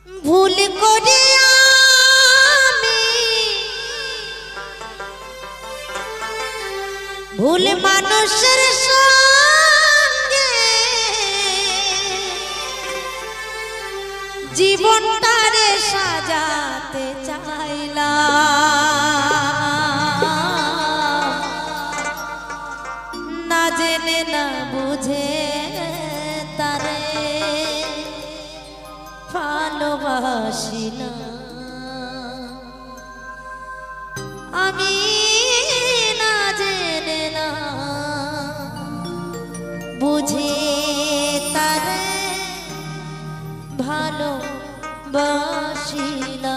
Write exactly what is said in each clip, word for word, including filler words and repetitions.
ভুল করে আমি ভুল মানুষের সঙ্গে জীবনটারে সাজাতে চাইলাম, না জেনে না বুঝে তারে ভালোবাসি না। আমি না জেনে না বুঝে তারে ভালোবাসি না।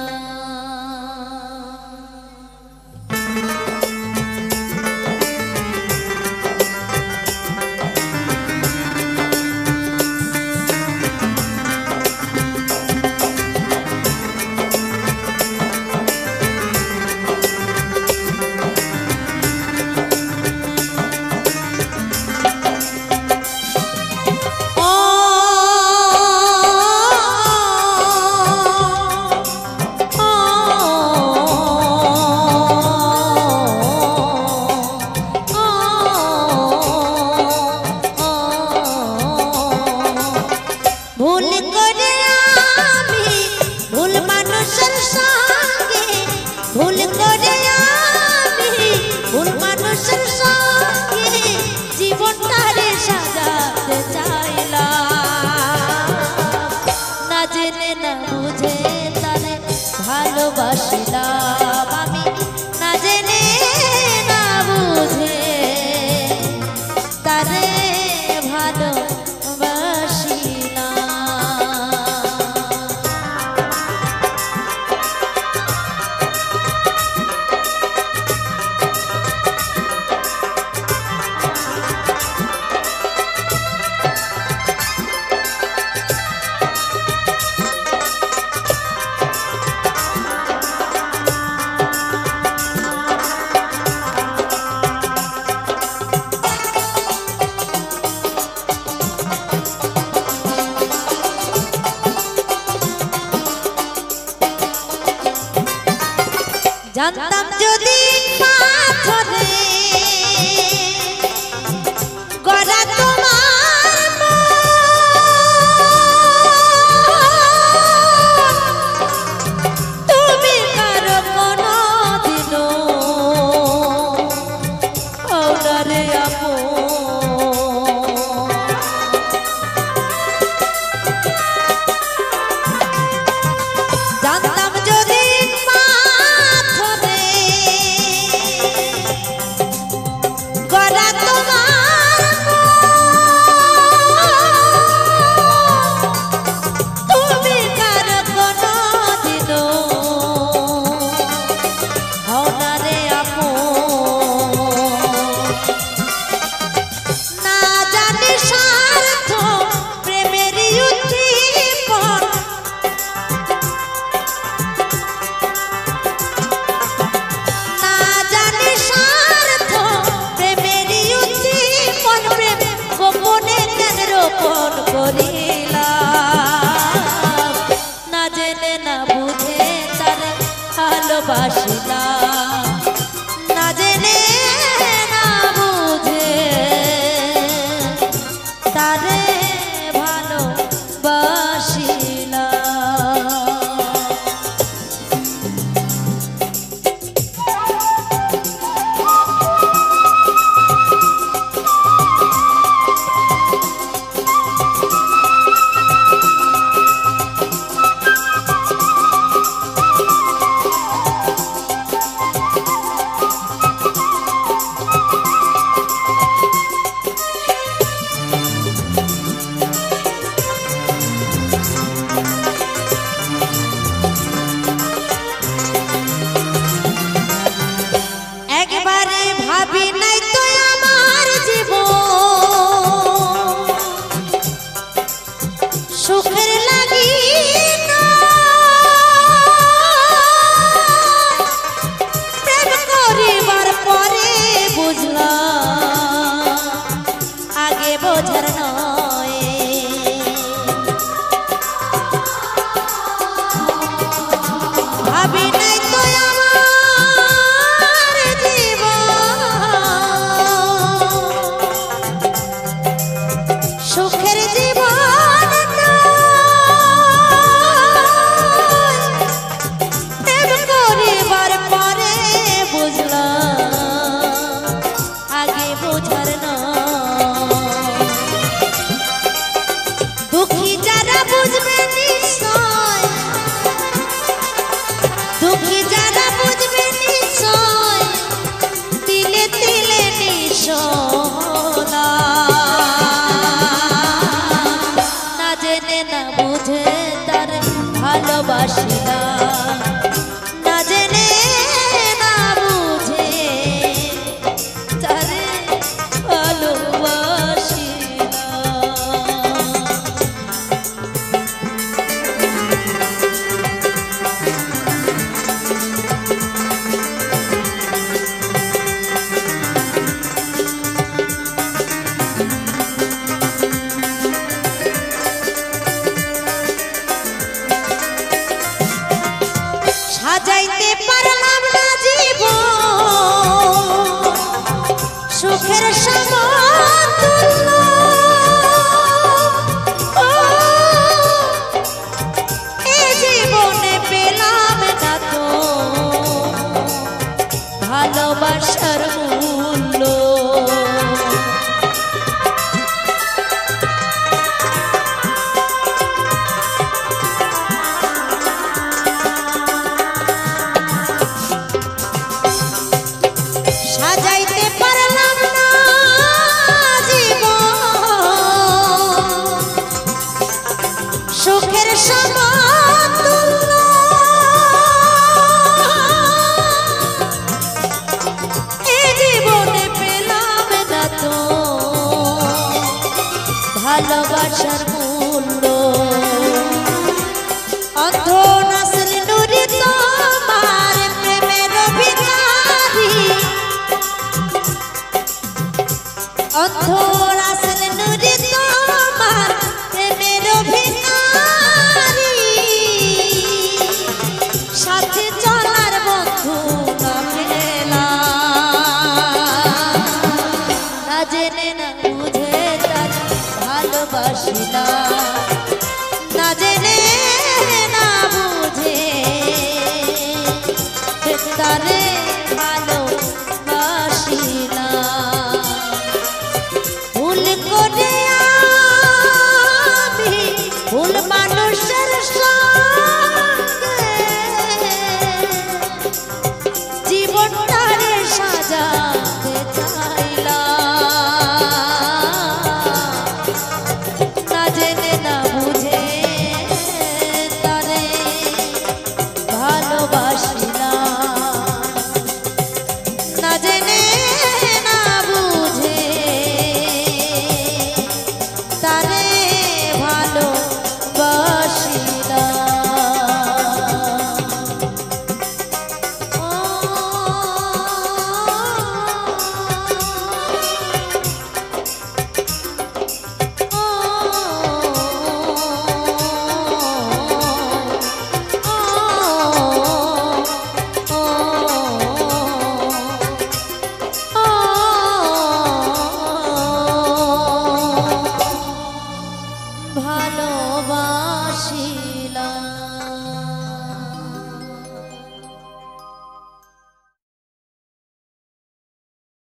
ভালোবাসিলাম আমি না জেনে না বুঝে তারে ভালোবাসিলাম। জানতাম যদি পাথরে গড়া তোমার তুমি কারো কোনো দিনও ওনারে আপন। জানতাম যদি না জেনে না বুঝে তারে ভালোবাসিলাম, না জেনে না বুঝে তারে ভালোবাসিলাম। যারা বুঝবে নিশ্চয়, দুঃখী যারা বুঝবে নিশ্চয়, তিলে তিলে নিশোনা। না জেনে না বুঝে তার ভালোবাসি না, না জেনে না বুঝে তারে ভালোবাসি না। সাজাইতে পারলাম না জীবন সুখের সমতুল্য, এ জীবনে পেলাম না তো ভালোবাসার মূল্য। সাজাইতে পারলাম না জীবন সুখের সমতুল্য, এ জীবনে পেলাম না তো ভালোবাসার মূল্য। অন্ধ নাসিল নুরি তোমার প্রেমের ভিখারি, অন্ধ রাসেল নুরি তোমার প্রেমের ভিখারি, সাথে চলার বন্ধু না পেলাম। না জেনে না বুঝে তার ভালোবাসি না, না জেনে না বুঝে তারে ভালোবাসি না। ভুল করে আমি ভুল মানুষের সঙ্গে